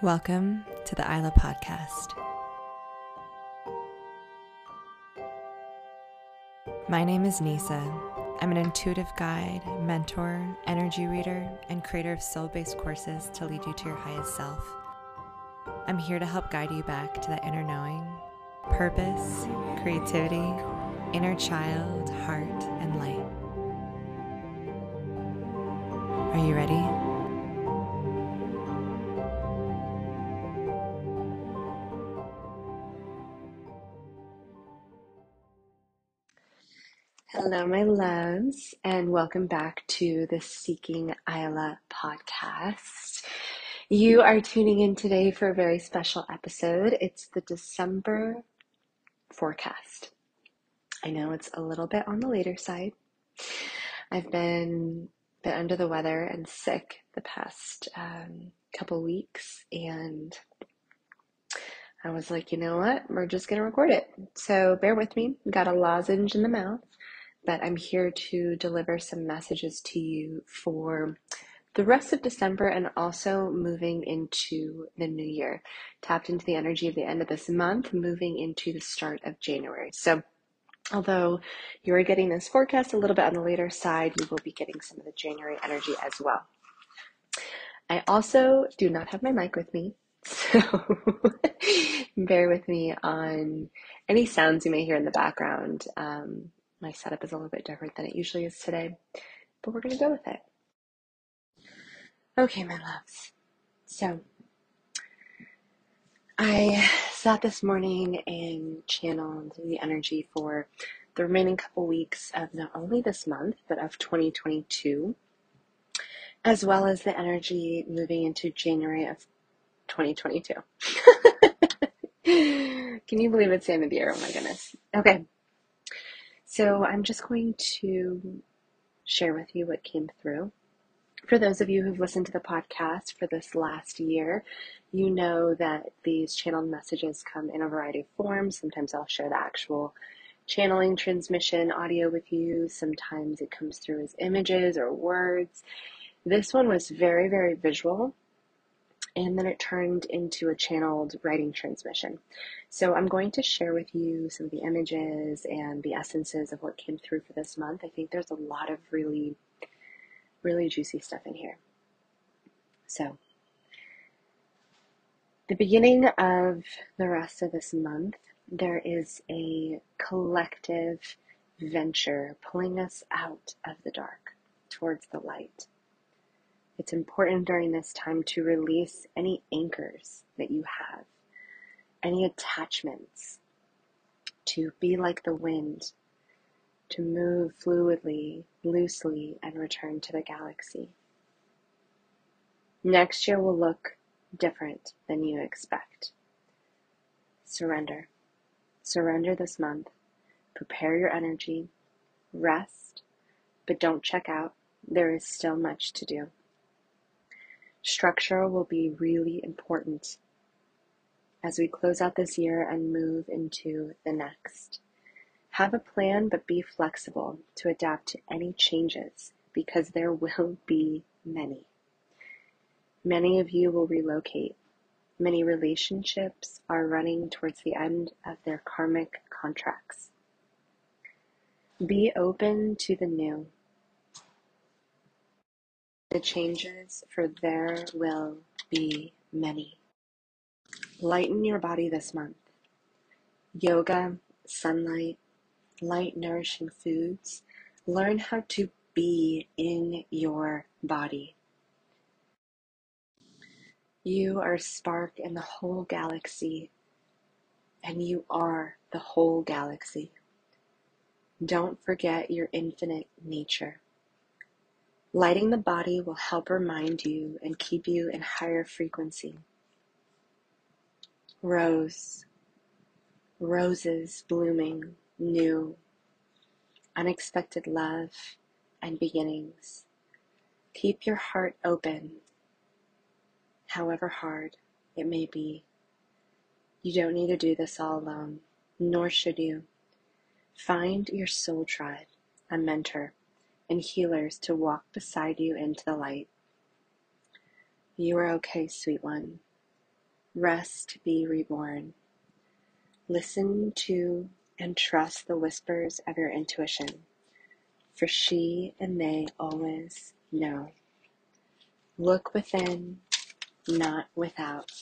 Welcome to the Isla Podcast. My name is Nisa. I'm an intuitive guide, mentor, energy reader, and creator of soul-based courses to lead you to your highest self. I'm here to help guide you back to that inner knowing, purpose, creativity, inner child, heart, and light. Are you ready? Hello, my loves, and welcome back to the Seeking Isla podcast. You are tuning in today for a very special episode. It's the December forecast. I know it's a little bit on the later side. I've been a bit under the weather and sick the past couple weeks, and I was like, you know what? We're just going to record it. So bear with me. Got a lozenge in the mouth. But I'm here to deliver some messages to you for the rest of December and also moving into the new year. Tapped into the energy of the end of this month, moving into the start of January. So although you're getting this forecast a little bit on the later side, you will be getting some of the January energy as well. I also do not have my mic with me, so bear with me on any sounds you may hear in the background. My setup is a little bit different than it usually is today, but we're going to go with it. Okay, my loves. So I sat this morning and channeled the energy for the remaining couple weeks of not only this month, but of 2022, as well as the energy moving into January of 2022. Can you believe it's the end of the year? Oh my goodness. Okay. So I'm just going to share with you what came through. For those of you who've listened to the podcast for this last year, you know that these channeled messages come in a variety of forms. Sometimes I'll share the actual channeling transmission audio with you. Sometimes it comes through as images or words. This one was very, very visual. And then it turned into a channeled writing transmission. So I'm going to share with you some of the images and the essences of what came through for this month. I think there's a lot of really, really juicy stuff in here. So the beginning of the rest of this month, there is a collective venture pulling us out of the dark towards the light. It's important during this time to release any anchors that you have, any attachments, to be like the wind, to move fluidly, loosely, and return to the galaxy. Next year will look different than you expect. Surrender. Surrender this month. Prepare your energy. Rest, but don't check out. There is still much to do. Structure will be really important as we close out this year and move into the next. Have a plan, but be flexible to adapt to any changes because there will be many. Many of you will relocate. Many relationships are running towards the end of their karmic contracts. Be open to the new. The changes, for there will be many. Lighten your body this month. Yoga, sunlight, light nourishing foods. Learn how to be in your body. You are a spark in the whole galaxy, and you are the whole galaxy. Don't forget your infinite nature. Lighting the body will help remind you and keep you in higher frequency. Roses blooming, new, unexpected love and beginnings. Keep your heart open, however hard it may be. You don't need to do this all alone, nor should you. Find your soul tribe, a mentor, and healers to walk beside you into the light. You are okay, sweet one. Rest, be reborn. Listen to and trust the whispers of your intuition, for she and they always know. Look within, not without.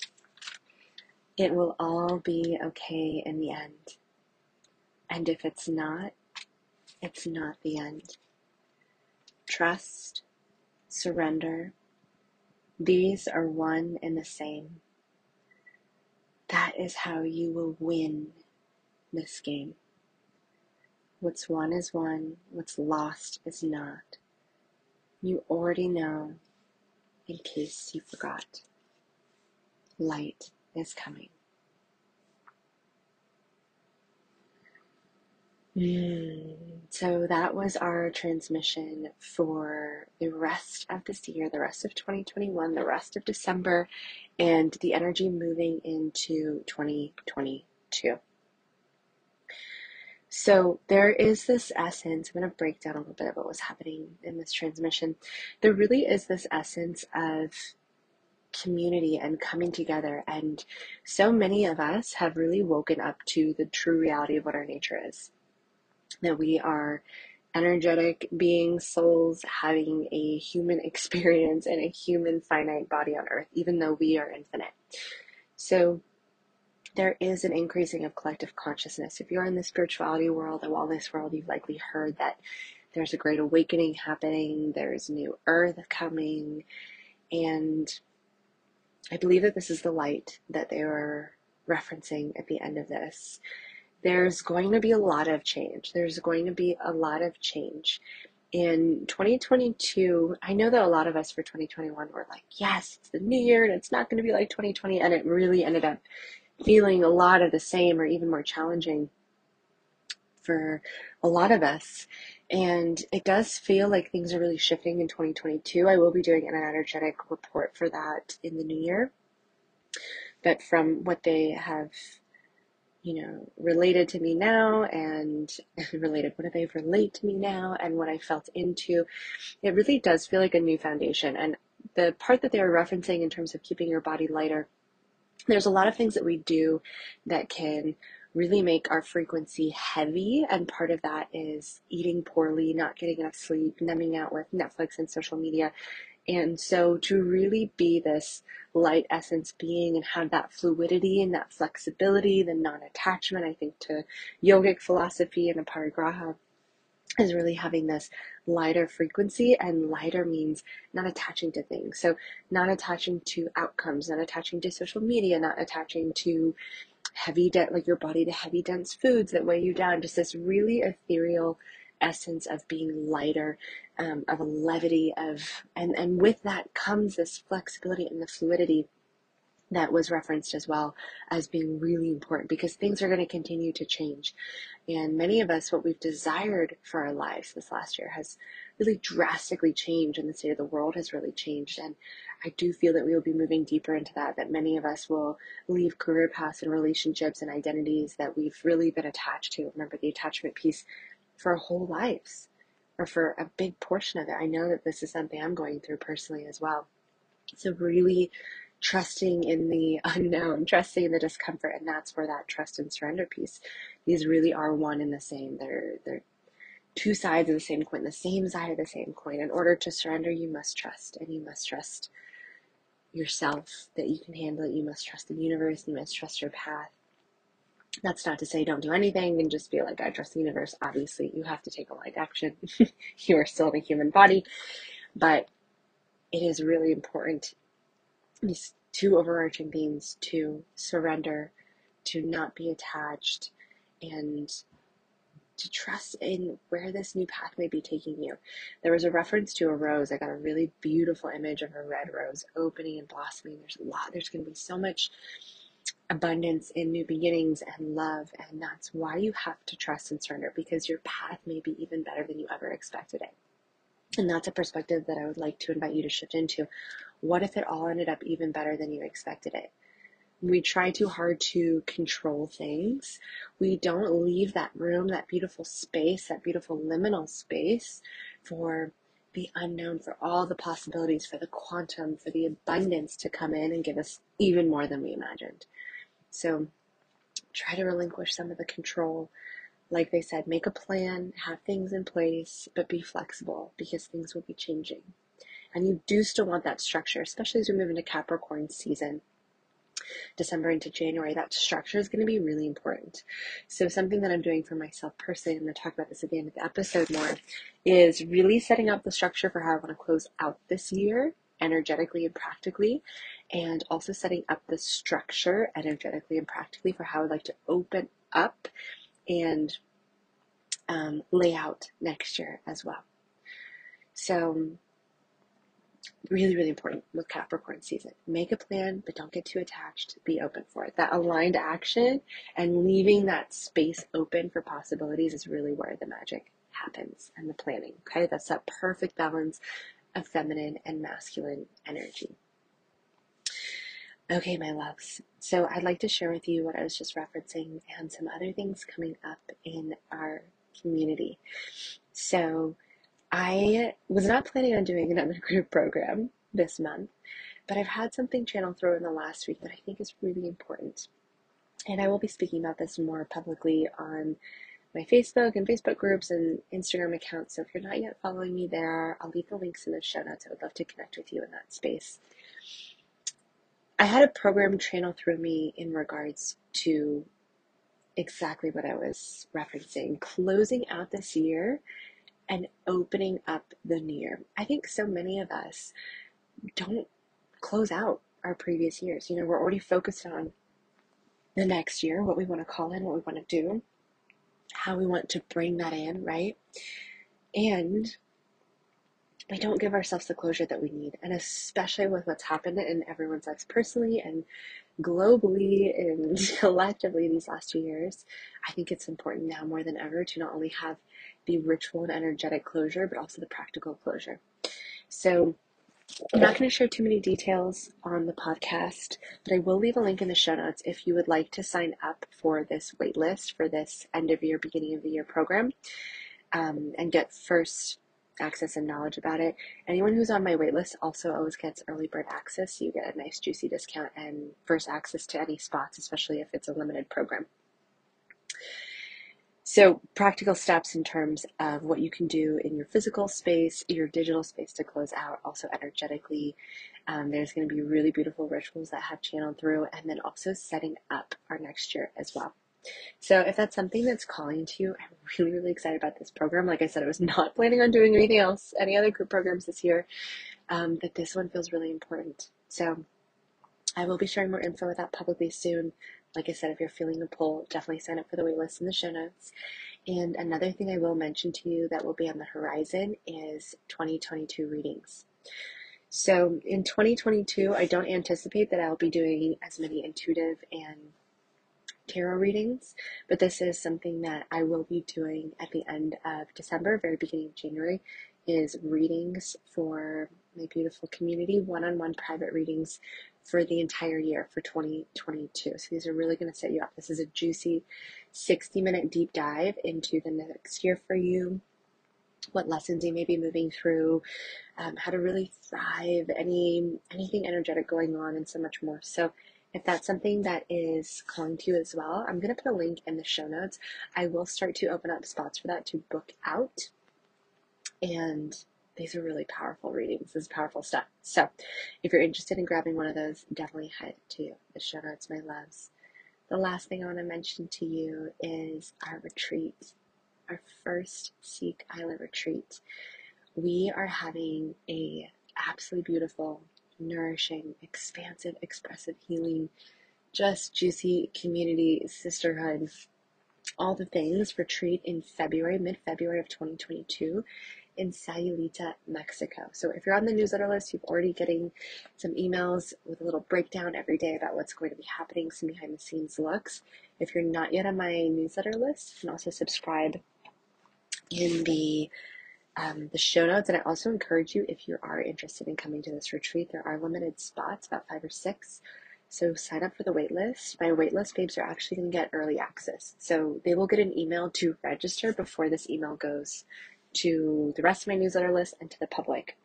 It will all be okay in the end. And if it's not the end. Trust, surrender, these are one and the same. That is how you will win this game. What's won is won, what's lost is not. You already know, in case you forgot. Light is coming. So that was our transmission for the rest of this year, the rest of 2021, the rest of December, and the energy moving into 2022. So there is this essence. I'm going to break down a little bit of what was happening in this transmission. There really is this essence of community and coming together, and so many of us have really woken up to the true reality of what our nature is, that we are energetic beings, souls having a human experience in a human finite body on earth, even though we are infinite. So there is an increasing of collective consciousness. If you're in the spirituality world, the wellness world, you've likely heard that there's a great awakening happening, there's new earth coming, and I believe that this is the light that they were referencing at the end of this. There's going to be a lot of change. There's going to be a lot of change. In 2022, I know that a lot of us for 2021 were like, yes, it's the new year and it's not going to be like 2020. And it really ended up feeling a lot of the same or even more challenging for a lot of us. And it does feel like things are really shifting in 2022. I will be doing an energetic report for that in the new year. But from what they have, related to me now and what they relate to me now and what I felt into, it really does feel like a new foundation. And the part that they were referencing in terms of keeping your body lighter, there's a lot of things that we do that can really make our frequency heavy, and part of that is eating poorly, not getting enough sleep, numbing out with Netflix and social media. And so to really be this light essence being and have that fluidity and that flexibility, the non-attachment, I think to yogic philosophy and aparigraha, is really having this lighter frequency. And lighter means not attaching to things. So not attaching to outcomes, not attaching to social media, not attaching to like your body to heavy dense foods that weigh you down. Just this really ethereal essence of being lighter, of a levity and with that comes this flexibility and the fluidity that was referenced as well as being really important, because things are going to continue to change. And many of us, what we've desired for our lives this last year has really drastically changed, and the state of the world has really changed. And I do feel that we will be moving deeper into that many of us will leave career paths and relationships and identities that we've really been attached to. Remember the attachment piece for our whole lives, or for a big portion of it. I know that this is something I'm going through personally as well. So really trusting in the unknown, trusting in the discomfort, and that's where that trust and surrender piece, these really are one and the same. They're two sides of the same coin, the same side of the same coin. In order to surrender, you must trust, and you must trust yourself that you can handle it. You must trust the universe, you must trust your path. That's not to say don't do anything and just be like, I trust the universe. Obviously, you have to take a light action. You are still in a human body, but it is really important, these two overarching themes, to surrender, to not be attached, and to trust in where this new path may be taking you. There was a reference to a rose. I got a really beautiful image of a red rose opening and blossoming. There's going to be so much abundance in new beginnings and love, and that's why you have to trust and surrender, because your path may be even better than you ever expected it. And that's a perspective that I would like to invite you to shift into. What if it all ended up even better than you expected it? We try too hard to control things. We don't leave that room, that beautiful space, that beautiful liminal space for the unknown, for all the possibilities, for the quantum, for the abundance to come in and give us even more than we imagined. So try to relinquish some of the control. Like they said, make a plan, have things in place, but be flexible because things will be changing. And you do still want that structure, especially as we move into Capricorn season, December into January. That structure is going to be really important. So something that I'm doing for myself personally, I'm going to talk about this at the end of the episode more, is really setting up the structure for how I want to close out this year energetically and practically, and also setting up the structure energetically and practically for how I'd like to open up and lay out next year as well. So really, really important with Capricorn season. Make a plan, but don't get too attached. Be open for it. That aligned action and leaving that space open for possibilities is really where the magic happens and the planning. Okay, that's that perfect balance of feminine and masculine energy. Okay, my loves. So I'd like to share with you what I was just referencing and some other things coming up in our community. So I was not planning on doing another group program this month, but I've had something channeled through in the last week that I think is really important. And I will be speaking about this more publicly on my Facebook and Facebook groups and Instagram accounts. So if you're not yet following me there, I'll leave the links in the show notes. I would love to connect with you in that space. I had a program channel through me in regards to exactly what I was referencing, closing out this year and opening up the new year. I think so many of us don't close out our previous years. You know, we're already focused on the next year, what we want to call in, what we want to do, how we want to bring that in, right? And we don't give ourselves the closure that we need. And especially with what's happened in everyone's lives personally and globally and collectively these last 2 years, I think it's important now more than ever to not only have the ritual and energetic closure, but also the practical closure. So I'm not going to share too many details on the podcast, but I will leave a link in the show notes if you would like to sign up for this waitlist for this end of year, beginning of the year program, and get first access and knowledge about it. Anyone who's on my waitlist also always gets early bird access, so you get a nice juicy discount and first access to any spots, especially if it's a limited program. So practical steps in terms of what you can do in your physical space, your digital space to close out, also energetically. There's going to be really beautiful rituals that have channeled through, and then also setting up our next year as well. So if that's something that's calling to you, I'm really, really excited about this program. Like I said, I was not planning on doing anything else, any other group programs this year, but this one feels really important. So I will be sharing more info with that publicly soon. Like I said, if you're feeling the pull, definitely sign up for the waitlist in the show notes. And another thing I will mention to you that will be on the horizon is 2022 readings. So in 2022, I don't anticipate that I'll be doing as many intuitive and tarot readings, but this is something that I will be doing at the end of December, very beginning of January, is readings for my beautiful community, one-on-one private readings for the entire year for 2022. So these are really going to set you up. This is a juicy 60-minute deep dive into the next year for you, what lessons you may be moving through, how to really thrive, anything energetic going on, and so much more. So if that's something that is calling to you as well, I'm going to put a link in the show notes. I will start to open up spots for that to book out. And these are really powerful readings. This is powerful stuff. So if you're interested in grabbing one of those, definitely head to the show notes, my loves. The last thing I want to mention to you is our retreat, our first Seek Isla retreat. We are having a absolutely beautiful, nourishing, expansive, expressive healing, just juicy community, sisterhood, all the things retreat in February, mid-February of 2022 in Sayulita, Mexico. So if you're on the newsletter list, you've already getting some emails with a little breakdown every day about what's going to be happening, some behind the scenes looks. If you're not yet on my newsletter list, you can also subscribe in the show notes. And I also encourage you, if you are interested in coming to this retreat, there are limited spots, about 5 or 6. So sign up for the waitlist. My waitlist babes are actually going to get early access. So they will get an email to register before this email goes to the rest of my newsletter list, and to the public.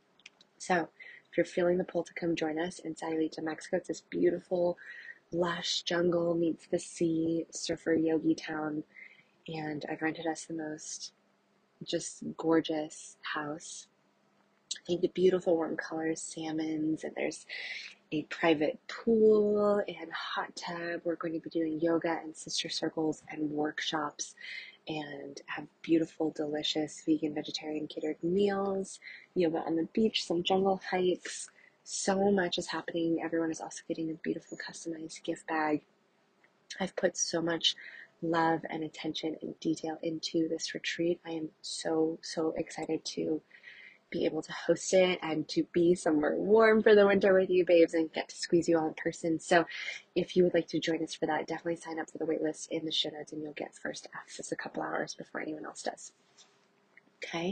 So if you're feeling the pull to come join us in Sayulita, Mexico, it's this beautiful, lush jungle meets the sea, surfer yogi town. And I've rented us the most just gorgeous house. I think the beautiful warm colors, salmons, and there's a private pool and hot tub. We're going to be doing yoga and sister circles and workshops and have beautiful, delicious vegan, vegetarian catered meals, yoga on the beach, some jungle hikes. So much is happening. Everyone is also getting a beautiful customized gift bag. I've put so much love and attention and detail into this retreat. I am so excited to be able to host it and to be somewhere warm for the winter with you babes and get to squeeze you all in person. So if you would like to join us for that, definitely sign up for the waitlist in the show notes and you'll get first access a couple hours before anyone else does. Okay.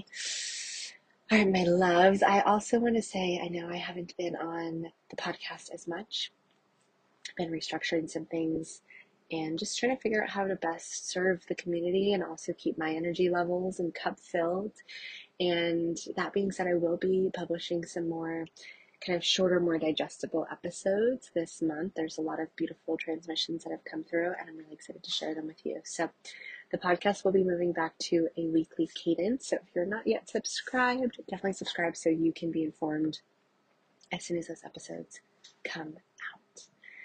All right, my loves. I also want to say, I know I haven't been on the podcast as much. I've been restructuring some things and just trying to figure out how to best serve the community and also keep my energy levels and cup filled. And that being said, I will be publishing some more kind of shorter, more digestible episodes this month. There's a lot of beautiful transmissions that have come through, and I'm really excited to share them with you. So the podcast will be moving back to a weekly cadence. So if you're not yet subscribed, definitely subscribe so you can be informed as soon as those episodes come out.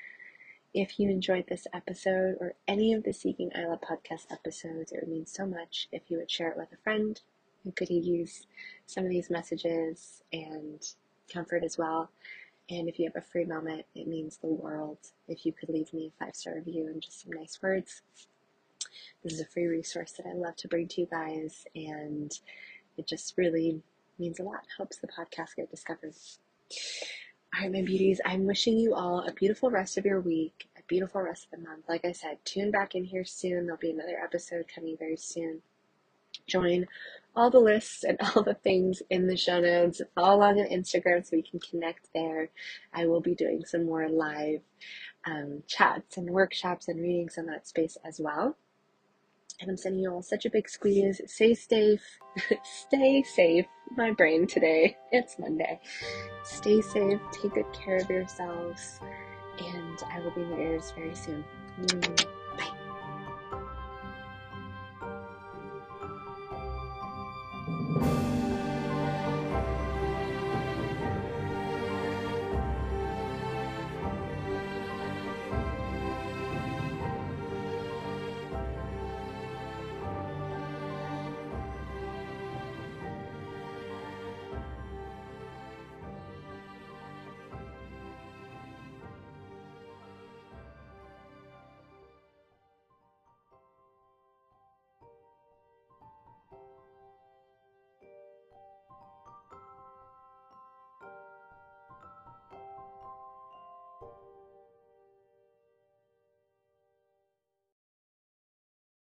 If you enjoyed this episode or any of the Seeking Isla podcast episodes, it would mean so much if you would share it with a friend who could use some of these messages and comfort as well. And if you have a free moment, it means the world if you could leave me a 5-star review and just some nice words. This is a free resource that I love to bring to you guys, and it just really means a lot. Helps the podcast get discovered. All right, my beauties, I'm wishing you all a beautiful rest of your week, a beautiful rest of the month. Like I said, tune back in here soon. There'll be another episode coming very soon. Join all the lists and all the things in the show notes. Follow along on Instagram so we can connect there. I will be doing some more live chats and workshops and readings in that space as well. And I'm sending you all such a big squeeze. Stay safe. Stay safe. My brain today. It's Monday. Stay safe. Take good care of yourselves. And I will be in your ears very soon.